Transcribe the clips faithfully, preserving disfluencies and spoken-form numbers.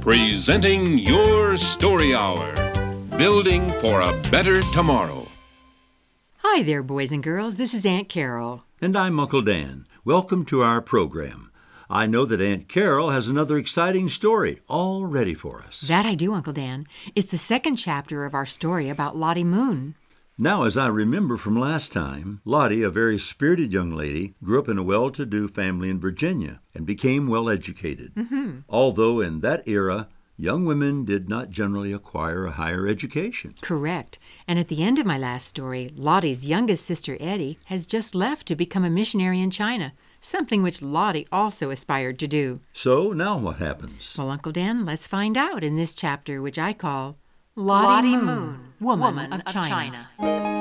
Presenting your story hour, Building for a Better Tomorrow. Hi there, boys and girls. This is Aunt Carol. And I'm Uncle Dan. Welcome to our program. I know that Aunt Carol has another exciting story all ready for us. That I do, Uncle Dan. It's the second chapter of our story about Lottie Moon. Now, as I remember from last time, Lottie, a very spirited young lady, grew up in a well-to-do family in Virginia and became well-educated. Mm-hmm. Although in that era, young women did not generally acquire a higher education. Correct. And at the end of my last story, Lottie's youngest sister, Eddie, has just left to become a missionary in China, something which Lottie also aspired to do. So now what happens? Well, Uncle Dan, let's find out in this chapter, which I call Lottie, Lottie Moon, Moon, Woman, Woman of, of China.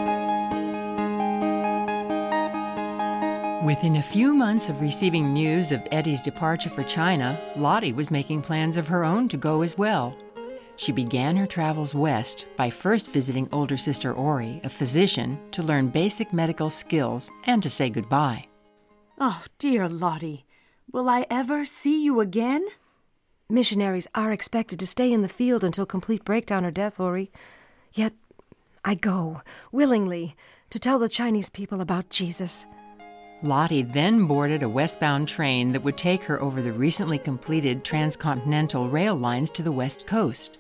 China. Within a few months of receiving news of Eddie's departure for China, Lottie was making plans of her own to go as well. She began her travels west by first visiting older sister Ori, a physician, to learn basic medical skills and to say goodbye. Oh, dear Lottie, will I ever see you again? Missionaries are expected to stay in the field until complete breakdown or death, Ori. Yet I go, willingly, to tell the Chinese people about Jesus. Lottie then boarded a westbound train that would take her over the recently completed transcontinental rail lines to the west coast.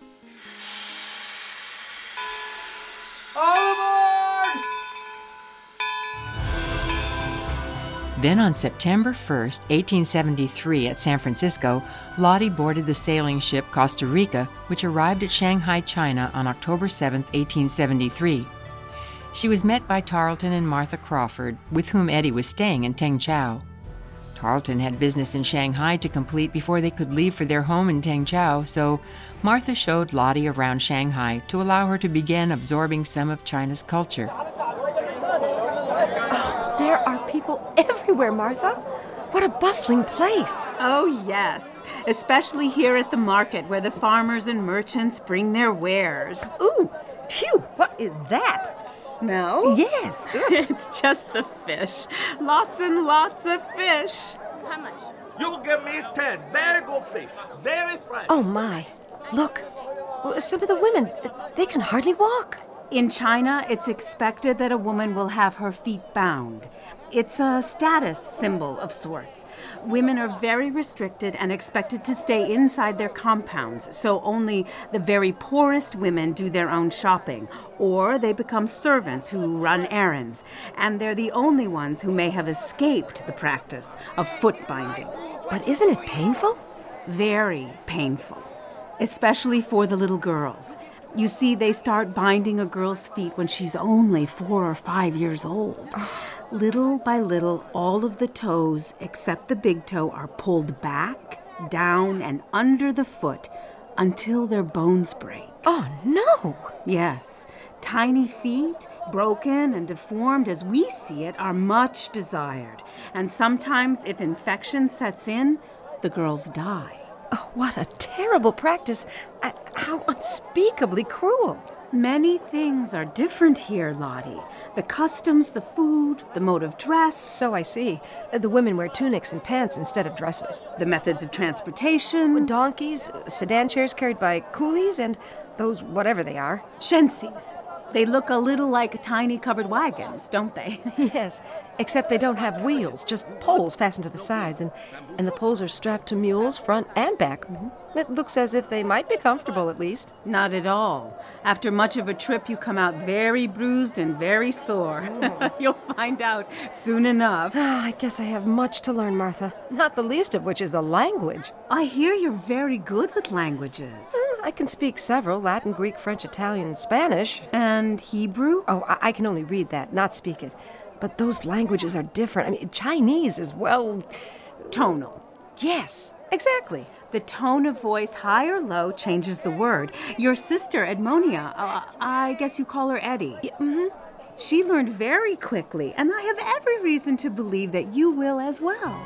Then on September first, eighteen seventy-three, at San Francisco, Lottie boarded the sailing ship Costa Rica, which arrived at Shanghai, China on October seventh, eighteen seventy-three. She was met by Tarleton and Martha Crawford, with whom Eddie was staying in Tengchao. Tarleton had business in Shanghai to complete before they could leave for their home in Tengchao, so Martha showed Lottie around Shanghai to allow her to begin absorbing some of China's culture. There are people everywhere, Martha. What a bustling place. Oh, yes, especially here at the market where the farmers and merchants bring their wares. Ooh, phew, what is that? Smell? Yes. It's just the fish. Lots and lots of fish. How much? You give me ten. Very good fish. Very fresh. Oh, my. Look, some of the women, they can hardly walk. In China, it's expected that a woman will have her feet bound. It's a status symbol of sorts. Women are very restricted and expected to stay inside their compounds, so only the very poorest women do their own shopping, or they become servants who run errands, and they're the only ones who may have escaped the practice of foot binding. But isn't it painful? Very painful, especially for the little girls. You see, they start binding a girl's feet when she's only four or five years old. Little by little, all of the toes, except the big toe, are pulled back, down, and under the foot until their bones break. Oh, no! Yes. Tiny feet, broken and deformed as we see it, are much desired. And sometimes, if infection sets in, the girls die. Oh, what a terrible practice. Uh, how unspeakably cruel. Many things are different here, Lottie. The customs, the food, the mode of dress. So I see. Uh, the women wear tunics and pants instead of dresses. The methods of transportation. Donkeys, sedan chairs carried by coolies, and those whatever they are. Shensis. They look a little like tiny covered wagons, don't they? Yes, except they don't have wheels, just poles fastened to the sides, and, and the poles are strapped to mules front and back. It looks as if they might be comfortable, at least. Not at all. After much of a trip, you come out very bruised and very sore. Oh. You'll find out soon enough. Oh, I guess I have much to learn, Martha, not the least of which is the language. I hear you're very good with languages. Mm, I can speak several, Latin, Greek, French, Italian, Spanish. And Hebrew? Oh, I, I can only read that, not speak it. But those languages are different. I mean, Chinese is, well... tonal. Yes, exactly. The tone of voice, high or low, changes the word. Your sister, Edmonia, uh, I guess you call her Eddie. Yeah, mm-hmm. She learned very quickly, and I have every reason to believe that you will as well.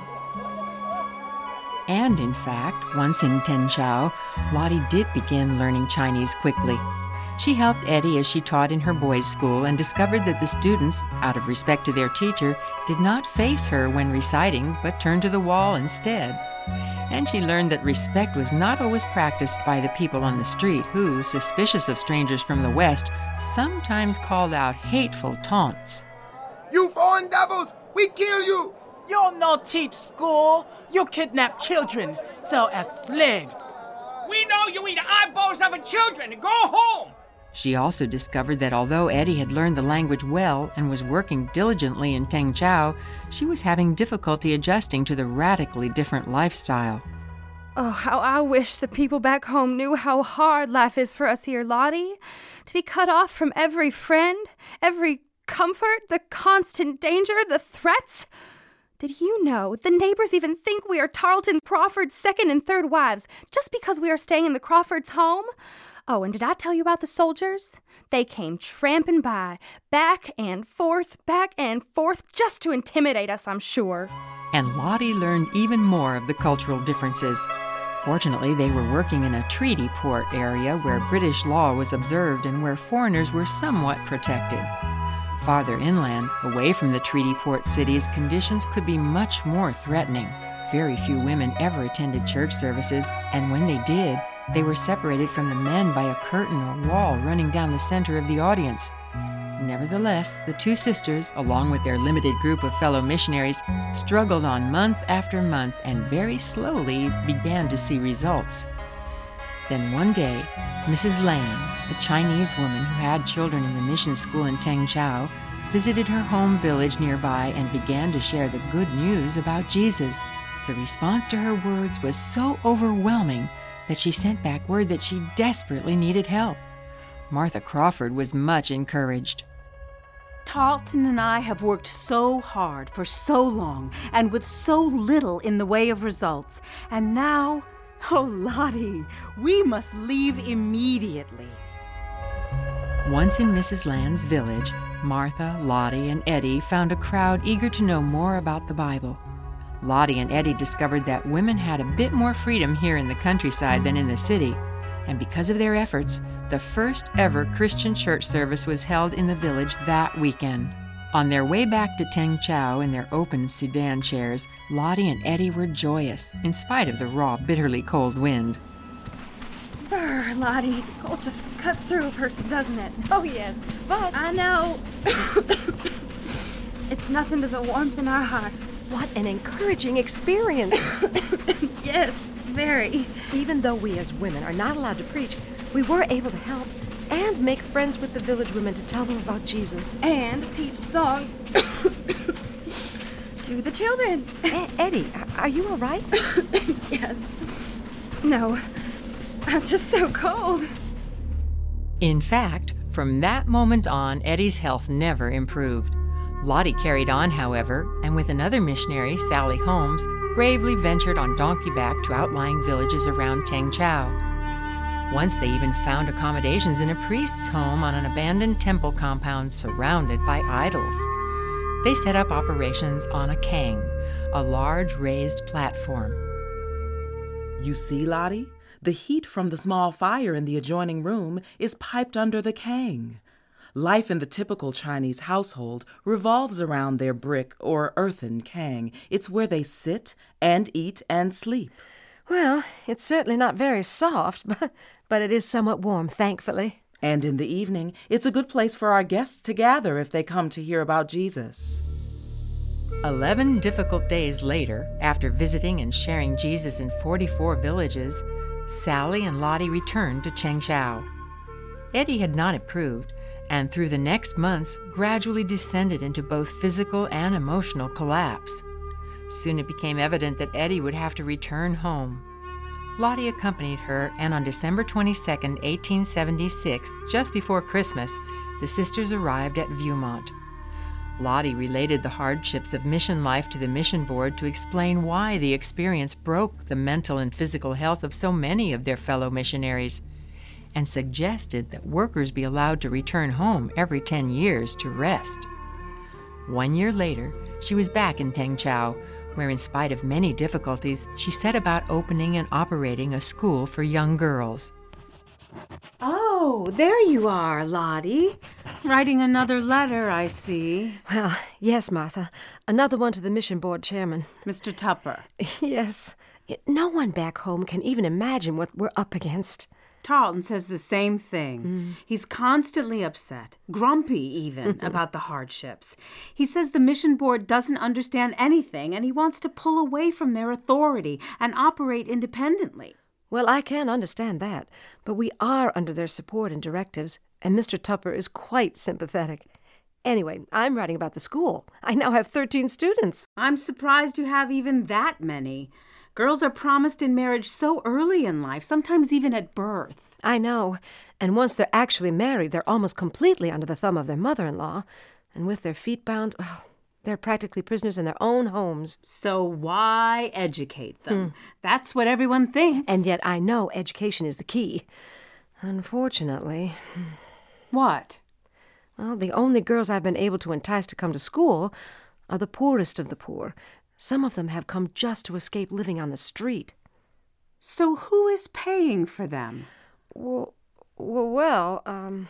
And in fact, once in Tengchao, Lottie did begin learning Chinese quickly. She helped Eddie as she taught in her boys' school and discovered that the students, out of respect to their teacher, did not face her when reciting, but turned to the wall instead. And she learned that respect was not always practiced by the people on the street who, suspicious of strangers from the West, sometimes called out hateful taunts. You born devils, we kill you! You'll not teach school. You kidnap children, sell as slaves. We know you eat eyeballs of children. Go home! She also discovered that although Eddie had learned the language well and was working diligently in Tengzhou, she was having difficulty adjusting to the radically different lifestyle. Oh, how I wish the people back home knew how hard life is for us here, Lottie. To be cut off from every friend, every comfort, the constant danger, the threats. Did you know the neighbors even think we are Tarleton Crawford's second and third wives just because we are staying in the Crawfords' home? Oh, and did I tell you about the soldiers? They came tramping by, back and forth, back and forth, just to intimidate us, I'm sure. And Lottie learned even more of the cultural differences. Fortunately, they were working in a treaty port area where British law was observed and where foreigners were somewhat protected. Farther inland, away from the treaty port cities, conditions could be much more threatening. Very few women ever attended church services, and when they did, they were separated from the men by a curtain or wall running down the center of the audience. Nevertheless, the two sisters, along with their limited group of fellow missionaries, struggled on month after month and very slowly began to see results. Then one day, Missus Lan, a Chinese woman who had children in the mission school in Tengzhou, visited her home village nearby and began to share the good news about Jesus. The response to her words was so overwhelming that she sent back word that she desperately needed help. Martha Crawford was much encouraged. Tarleton and I have worked so hard for so long and with so little in the way of results. And now, oh, Lottie, we must leave immediately. Once in Missus Land's village, Martha, Lottie, and Eddie found a crowd eager to know more about the Bible. Lottie and Eddie discovered that women had a bit more freedom here in the countryside than in the city, and because of their efforts, the first ever Christian church service was held in the village that weekend. On their way back to Tengzhou in their open sedan chairs, Lottie and Eddie were joyous, in spite of the raw, bitterly cold wind. Brr, Lottie, the cold just cuts through a person, doesn't it? Oh, yes, but I know. It's nothing to the warmth in our hearts. what an encouraging experience. Yes, very. Even though we as women are not allowed to preach, we were able to help and make friends with the village women to tell them about Jesus. And teach songs to the children. E- Eddie, are you all right? Yes. No, I'm just so cold. In fact, from that moment on, Eddie's health never improved. Lottie carried on, however, and with another missionary, Sally Holmes, bravely ventured on donkey back to outlying villages around Tengzhou. Once they even found accommodations in a priest's home on an abandoned temple compound surrounded by idols. They set up operations on a kang, a large raised platform. You see, Lottie? The heat from the small fire in the adjoining room is piped under the kang. Life in the typical Chinese household revolves around their brick or earthen kang. It's where they sit and eat and sleep. Well, it's certainly not very soft, but, but it is somewhat warm, thankfully. And in the evening, it's a good place for our guests to gather if they come to hear about Jesus. Eleven difficult days later, after visiting and sharing Jesus in forty-four villages, Sally and Lottie returned to Tengzhou. Eddie had not improved, and through the next months gradually descended into both physical and emotional collapse. Soon it became evident that Eddie would have to return home. Lottie accompanied her, and on December twenty-second, eighteen seventy-six, just before Christmas, the sisters arrived at Viewmont. Lottie related the hardships of mission life to the mission board to explain why the experience broke the mental and physical health of so many of their fellow missionaries, and suggested that workers be allowed to return home every ten years to rest. One year later, she was back in Tengzhou, where in spite of many difficulties, she set about opening and operating a school for young girls. Oh, there you are, Lottie. Writing another letter, I see. Well, yes, Martha. Another one to the mission board chairman. Mister Tupper. Yes. No one back home can even imagine what we're up against. Tarleton says the same thing. Mm. He's constantly upset, grumpy even, mm-hmm. about the hardships. He says the mission board doesn't understand anything, and he wants to pull away from their authority and operate independently. Well, I can understand that, but we are under their support and directives, and Mister Tupper is quite sympathetic. Anyway, I'm writing about the school. I now have thirteen students. I'm surprised you have even that many. Girls are promised in marriage so early in life, sometimes even at birth. I know. And once they're actually married, they're almost completely under the thumb of their mother-in-law. And with their feet bound, oh, they're practically prisoners in their own homes. So why educate them? Hmm. That's what everyone thinks. And yet I know education is the key. Unfortunately. What? Well, the only girls I've been able to entice to come to school are the poorest of the poor. Some of them have come just to escape living on the street. So who is paying for them? Well, well, um...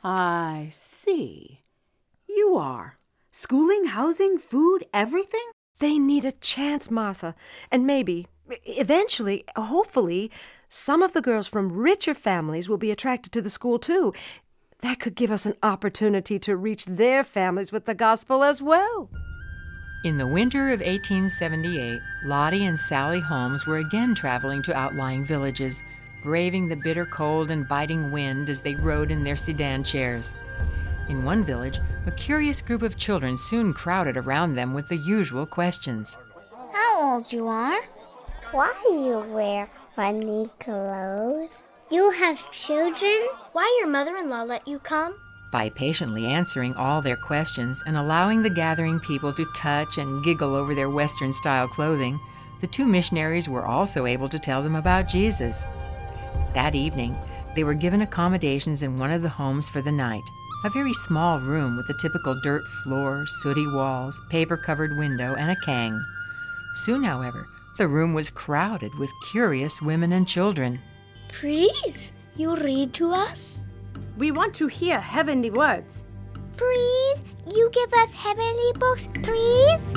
I see. You are. Schooling, housing, food, everything? They need a chance, Martha. And maybe, eventually, hopefully, some of the girls from richer families will be attracted to the school, too. That could give us an opportunity to reach their families with the gospel as well. In the winter of eighteen seventy-eight, Lottie and Sally Holmes were again traveling to outlying villages, braving the bitter cold and biting wind as they rode in their sedan chairs. In one village, a curious group of children soon crowded around them with the usual questions. How old you are? Why you wear funny clothes? You have children? Why your mother-in-law let you come? By patiently answering all their questions and allowing the gathering people to touch and giggle over their Western-style clothing, the two missionaries were also able to tell them about Jesus. That evening, they were given accommodations in one of the homes for the night, a very small room with a typical dirt floor, sooty walls, paper-covered window, and a kang. Soon, however, the room was crowded with curious women and children. Please, you read to us? We want to hear heavenly words. Please, you give us heavenly books, please?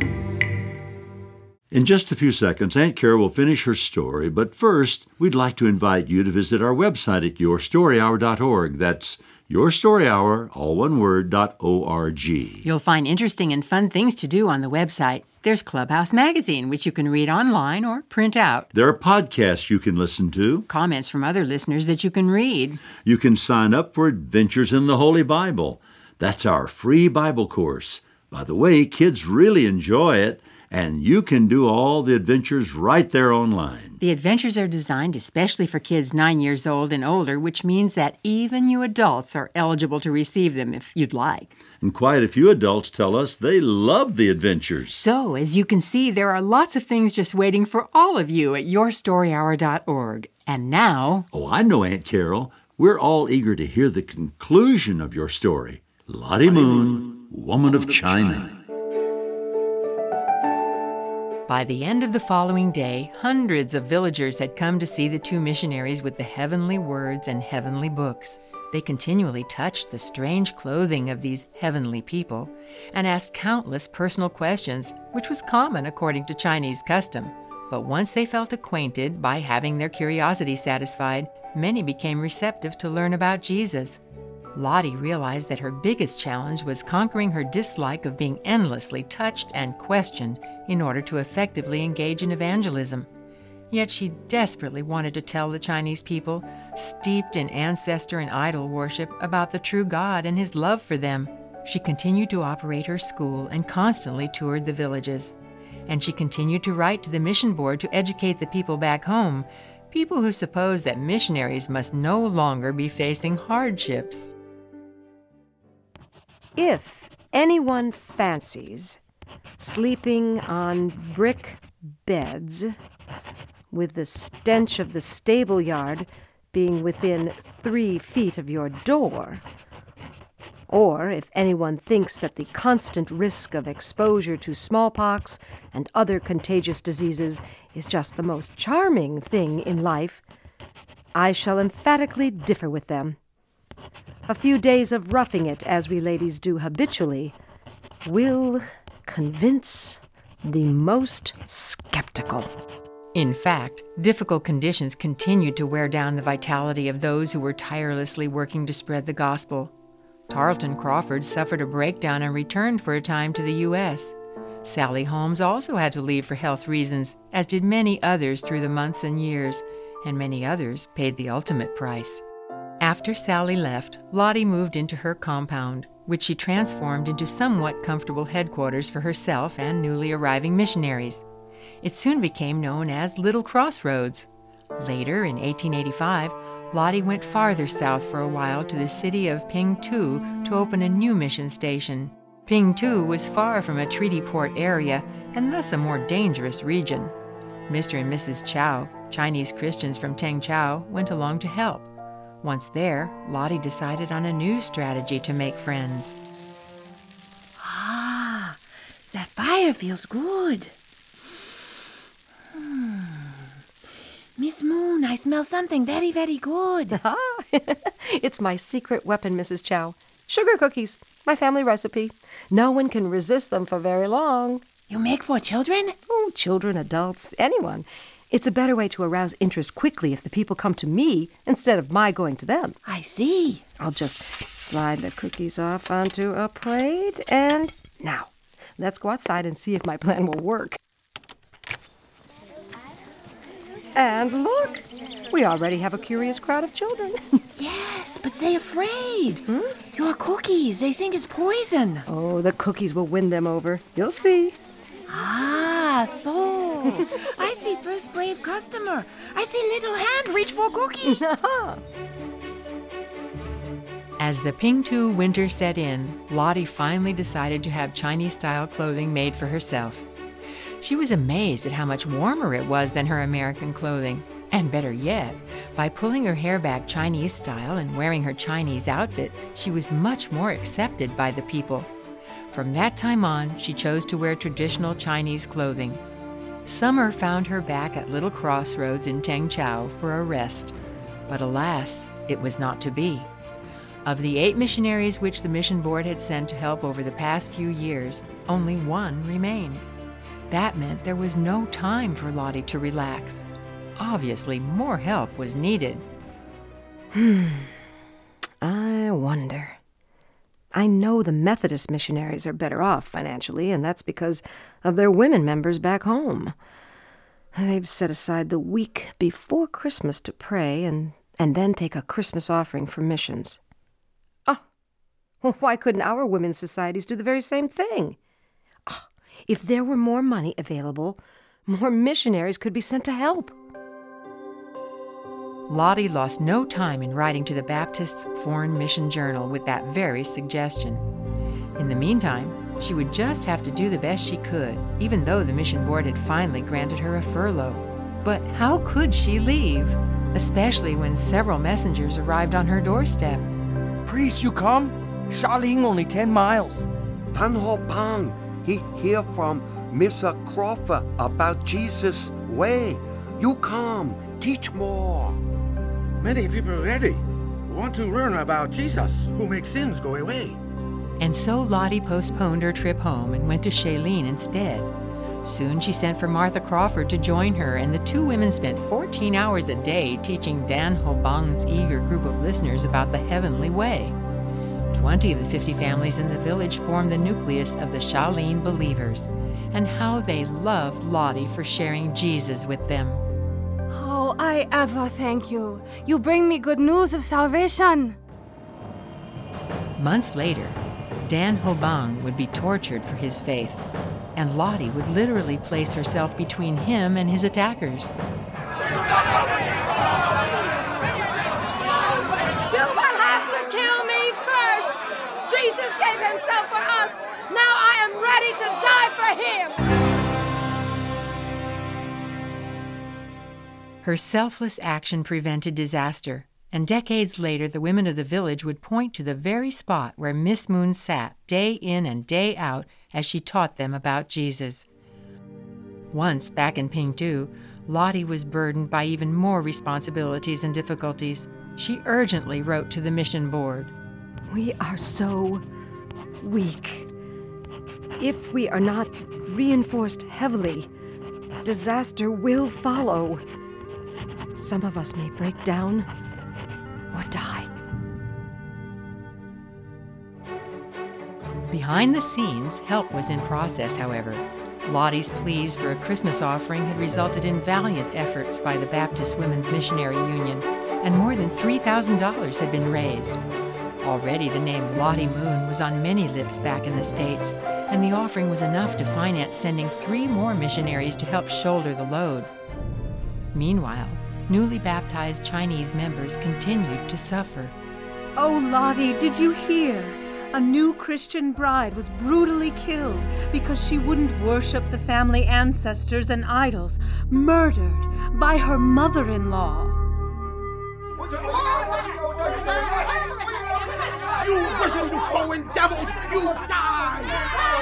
In just a few seconds, Aunt Carol will finish her story, but first, we'd like to invite you to visit our website at your story hour dot org. That's yourstoryhour, all one word, dot O R G. You'll find interesting and fun things to do on the website. There's Clubhouse Magazine, which you can read online or print out. There are podcasts you can listen to. Comments from other listeners that you can read. You can sign up for Adventures in the Holy Bible. That's our free Bible course. By the way, kids really enjoy it, and you can do all the adventures right there online. The adventures are designed especially for kids nine years old and older, which means that even you adults are eligible to receive them if you'd like. And quite a few adults tell us they love the adventures. So, as you can see, there are lots of things just waiting for all of you at your story hour dot org. And now... Oh, I know, Aunt Carol. We're all eager to hear the conclusion of your story. Lottie Moon, Woman of China. By the end of the following day, hundreds of villagers had come to see the two missionaries with the heavenly words and heavenly books. They continually touched the strange clothing of these heavenly people and asked countless personal questions, which was common according to Chinese custom. But once they felt acquainted by having their curiosity satisfied, many became receptive to learn about Jesus. Lottie realized that her biggest challenge was conquering her dislike of being endlessly touched and questioned in order to effectively engage in evangelism. Yet she desperately wanted to tell the Chinese people, steeped in ancestor and idol worship, about the true God and His love for them. She continued to operate her school and constantly toured the villages. And she continued to write to the mission board to educate the people back home, people who suppose that missionaries must no longer be facing hardships. If anyone fancies sleeping on brick beds with the stench of the stable yard being within three feet of your door, or if anyone thinks that the constant risk of exposure to smallpox and other contagious diseases is just the most charming thing in life, I shall emphatically differ with them. A few days of roughing it, as we ladies do habitually, will convince the most skeptical. In fact, difficult conditions continued to wear down the vitality of those who were tirelessly working to spread the gospel. Tarleton Crawford suffered a breakdown and returned for a time to the U S Sally Holmes also had to leave for health reasons, as did many others through the months and years, and many others paid the ultimate price. After Sally left, Lottie moved into her compound, which she transformed into somewhat comfortable headquarters for herself and newly arriving missionaries. It soon became known as Little Crossroads. Later, in eighteen eighty-five, Lottie went farther south for a while to the city of Pingtu to open a new mission station. Pingtu was far from a treaty port area and thus a more dangerous region. Mister and Missus Chow, Chinese Christians from Tengchow, went along to help. Once there, Lottie decided on a new strategy to make friends. Ah, that fire feels good. Hmm. Miss Moon, I smell something very, very good. It's my secret weapon, Missus Chow. Sugar cookies, my family recipe. No one can resist them for very long. You make for children? Oh, children, adults, anyone. It's a better way to arouse interest quickly if the people come to me instead of my going to them. I see. I'll just slide the cookies off onto a plate, and now, let's go outside and see if my plan will work. And look, we already have a curious crowd of children. Yes, but they're afraid. Hmm? Your cookies, they think it's poison. Oh, the cookies will win them over. You'll see. Ah, so. I see first brave customer. I see little hand reach for cookie. As the Pingtu winter set in, Lottie finally decided to have Chinese-style clothing made for herself. She was amazed at how much warmer it was than her American clothing. And better yet, by pulling her hair back Chinese style and wearing her Chinese outfit, she was much more accepted by the people. From that time on, she chose to wear traditional Chinese clothing. Summer found her back at Little Crossroads in Tengchow for a rest. But alas, it was not to be. Of the eight missionaries which the mission board had sent to help over the past few years, only one remained. That meant there was no time for Lottie to relax. Obviously, more help was needed. Hmm. I wonder. I know the Methodist missionaries are better off financially, and that's because of their women members back home. They've set aside the week before Christmas to pray and, and then take a Christmas offering for missions. Oh, well, why couldn't our women's societies do the very same thing? Oh, if there were more money available, more missionaries could be sent to help. Lottie lost no time in writing to the Baptist Foreign Mission Journal with that very suggestion. In the meantime, she would just have to do the best she could, even though the mission board had finally granted her a furlough. But how could she leave, especially when several messengers arrived on her doorstep? Priest, you come? Shaolin only ten miles. Pan Ho Pang, he hear from Mister Crawford about Jesus' way. You come, teach more. Many people ready want to learn about Jesus, who makes sins go away. And so Lottie postponed her trip home and went to Shailene instead. Soon she sent for Martha Crawford to join her, and the two women spent fourteen hours a day teaching Dan Hobang's eager group of listeners about the heavenly way. Twenty of the fifty families in the village formed the nucleus of the Shaolin believers, and how they loved Lottie for sharing Jesus with them. Oh, I ever thank you. You bring me good news of salvation. Months later, Dan Hobang would be tortured for his faith, and Lottie would literally place herself between him and his attackers. You will have to kill me first. Jesus gave himself for us. Now I am ready to die for him. Her selfless action prevented disaster, and decades later the women of the village would point to the very spot where Miss Moon sat day in and day out as she taught them about Jesus. Once, back in Pingtu, Lottie was burdened by even more responsibilities and difficulties. She urgently wrote to the mission board. We are so weak. If we are not reinforced heavily, disaster will follow. Some of us may break down or die. Behind the scenes, help was in process, however. Lottie's pleas for a Christmas offering had resulted in valiant efforts by the Baptist Women's Missionary Union, and more than three thousand dollars had been raised. Already the name Lottie Moon was on many lips back in the States, and the offering was enough to finance sending three more missionaries to help shoulder the load. Meanwhile, newly baptized Chinese members continued to suffer. Oh, Lottie, did you hear? A new Christian bride was brutally killed because she wouldn't worship the family ancestors and idols, murdered by her mother-in-law. You miserable foreign devils, you die!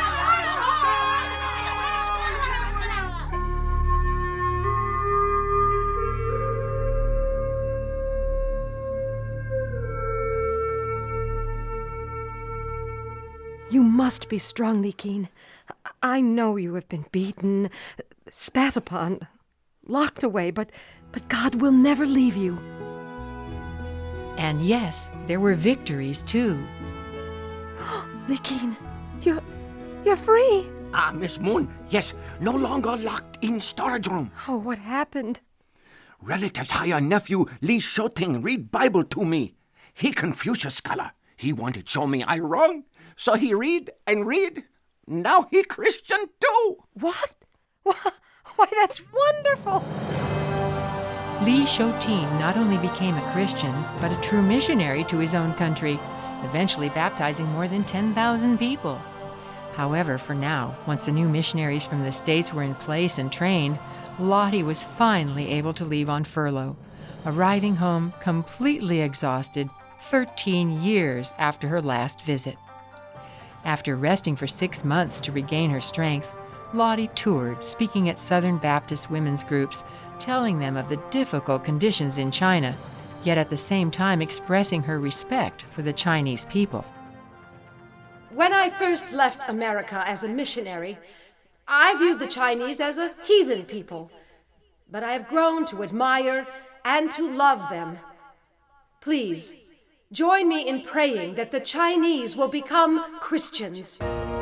You must be strong, Li Qin. I know you have been beaten, spat upon, locked away, but, but God will never leave you. And yes, there were victories, too. Li Qin, you're, you're free. Ah, Miss Moon, yes, no longer locked in storage room. Oh, what happened? Relatives hire nephew Li Shouting read Bible to me. He Confucius scholar. He wanted to show me I wrong, so he read and read. Now he Christian too. What? Why, that's wonderful. Li Shouting not only became a Christian, but a true missionary to his own country, eventually baptizing more than ten thousand people. However, for now, once the new missionaries from the States were in place and trained, Lottie was finally able to leave on furlough, arriving home completely exhausted thirteen years after her last visit. After resting for six months to regain her strength, Lottie toured, speaking at Southern Baptist women's groups, telling them of the difficult conditions in China, yet at the same time expressing her respect for the Chinese people. When I first left America as a missionary, I viewed the Chinese as a heathen people, but I have grown to admire and to love them. Please, join me in praying that the Chinese will become Christians.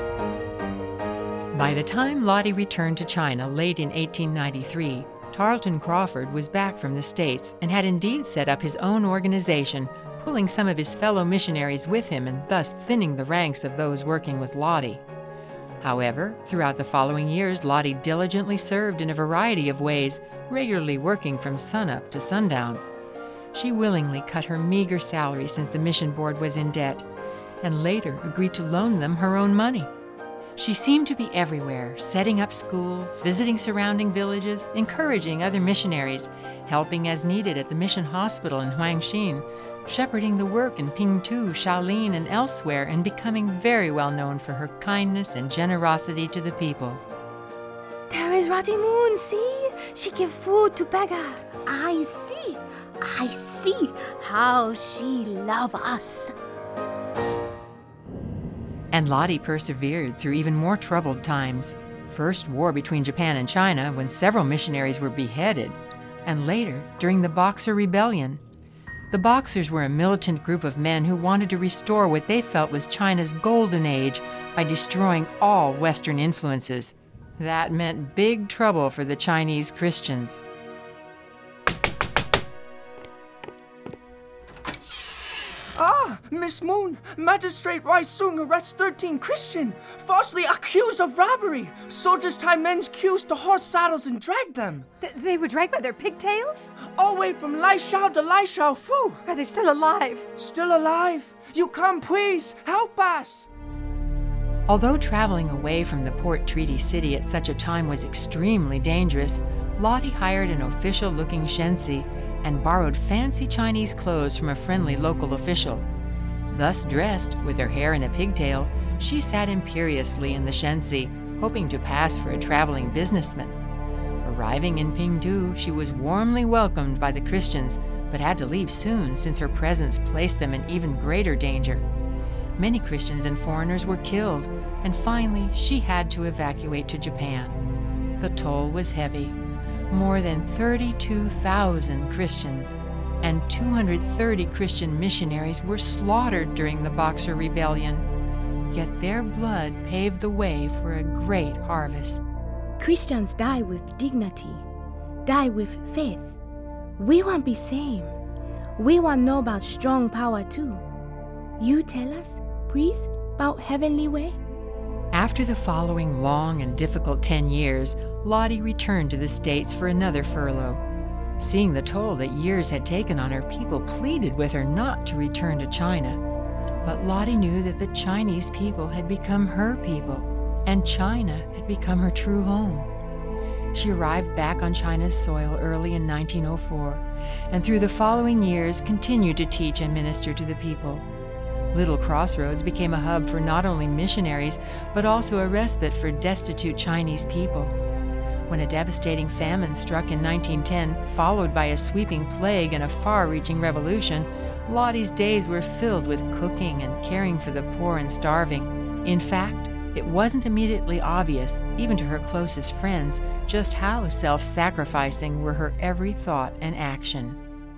By the time Lottie returned to China late in eighteen ninety-three, Tarleton Crawford was back from the States and had indeed set up his own organization, pulling some of his fellow missionaries with him and thus thinning the ranks of those working with Lottie. However, throughout the following years, Lottie diligently served in a variety of ways, regularly working from sunup to sundown. She willingly cut her meager salary since the mission board was in debt, and later agreed to loan them her own money. She seemed to be everywhere, setting up schools, visiting surrounding villages, encouraging other missionaries, helping as needed at the mission hospital in Huangxin, shepherding the work in Pingtu, Shaolin, and elsewhere, and becoming very well known for her kindness and generosity to the people. There is Lottie Moon, see? She give food to beggar. I see. I see how she love us. And Lottie persevered through even more troubled times. First, war between Japan and China, when several missionaries were beheaded, and later, during the Boxer Rebellion. The Boxers were a militant group of men who wanted to restore what they felt was China's golden age by destroying all Western influences. That meant big trouble for the Chinese Christians. Ah, Miss Moon, Magistrate Wai Sung arrests thirteen Christian, falsely accused of robbery. Soldiers tie men's queues to horse saddles and drag them. Th- they were dragged by their pigtails? All the way from Lai Shao to Lai Shao Fu. Are they still alive? Still alive. You come, please, help us. Although traveling away from the port treaty city at such a time was extremely dangerous, Lottie hired an official-looking shensi and borrowed fancy Chinese clothes from a friendly local official. Thus dressed, with her hair in a pigtail, she sat imperiously in the shensi, hoping to pass for a traveling businessman. Arriving in Pingtu, she was warmly welcomed by the Christians, but had to leave soon since her presence placed them in even greater danger. Many Christians and foreigners were killed, and finally she had to evacuate to Japan. The toll was heavy. More than thirty-two thousand Christians and two hundred thirty Christian missionaries were slaughtered during the Boxer Rebellion. Yet their blood paved the way for a great harvest. Christians die with dignity, die with faith. We want be same. We want know about strong power too. You tell us, please, about heavenly way? After the following long and difficult ten years, Lottie returned to the States for another furlough. Seeing the toll that years had taken on her, people pleaded with her not to return to China. But Lottie knew that the Chinese people had become her people, and China had become her true home. She arrived back on China's soil early in nineteen oh four, and through the following years continued to teach and minister to the people. Little Crossroads became a hub for not only missionaries, but also a respite for destitute Chinese people. When a devastating famine struck in nineteen ten, followed by a sweeping plague and a far-reaching revolution, Lottie's days were filled with cooking and caring for the poor and starving. In fact, it wasn't immediately obvious, even to her closest friends, just how self-sacrificing were her every thought and action.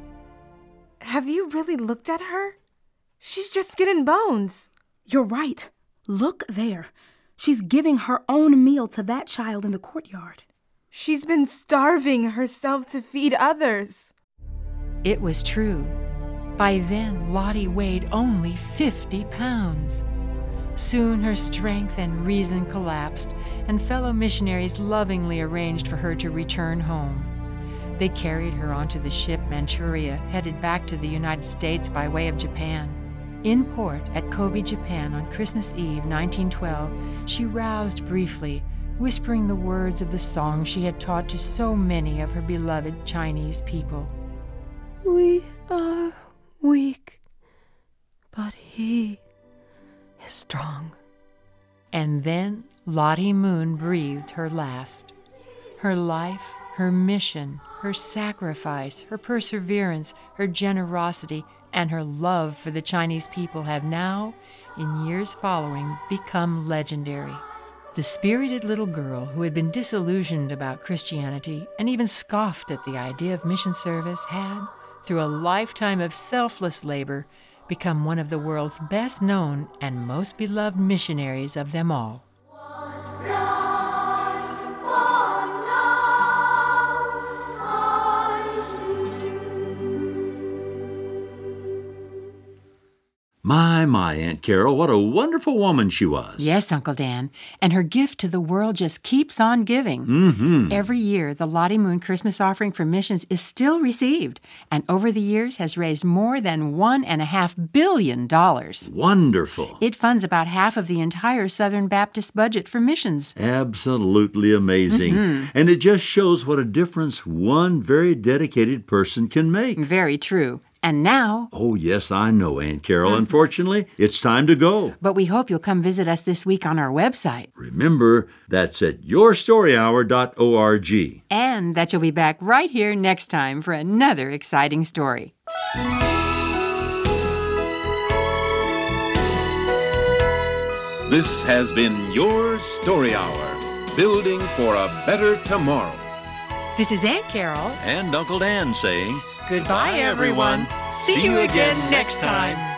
Have you really looked at her? She's just skin and bones. You're right. Look there. She's giving her own meal to that child in the courtyard. She's been starving herself to feed others. It was true. By then, Lottie weighed only fifty pounds. Soon her strength and reason collapsed, and fellow missionaries lovingly arranged for her to return home. They carried her onto the ship Manchuria, headed back to the United States by way of Japan. In port at Kobe, Japan, on Christmas Eve, nineteen twelve, she roused briefly, whispering the words of the song she had taught to so many of her beloved Chinese people. We are weak, but he is strong. And then Lottie Moon breathed her last. Her life, her mission, her sacrifice, her perseverance, her generosity, and her love for the Chinese people have now, in years following, become legendary. The spirited little girl who had been disillusioned about Christianity and even scoffed at the idea of mission service had, through a lifetime of selfless labor, become one of the world's best known and most beloved missionaries of them all. My, my, Aunt Carol, what a wonderful woman she was. Yes, Uncle Dan. And her gift to the world just keeps on giving. Mm-hmm. Every year, the Lottie Moon Christmas offering for missions is still received, and over the years has raised more than one and a half billion dollars. Wonderful. It funds about half of the entire Southern Baptist budget for missions. Absolutely amazing. Mm-hmm. And it just shows what a difference one very dedicated person can make. Very true. And now... Oh, yes, I know, Aunt Carol. Mm-hmm. Unfortunately, it's time to go. But we hope you'll come visit us this week on our website. Remember, that's at your story hour dot org. And that you'll be back right here next time for another exciting story. This has been Your Story Hour, building for a better tomorrow. This is Aunt Carol. And Uncle Dan saying... Goodbye, everyone. See you again next time.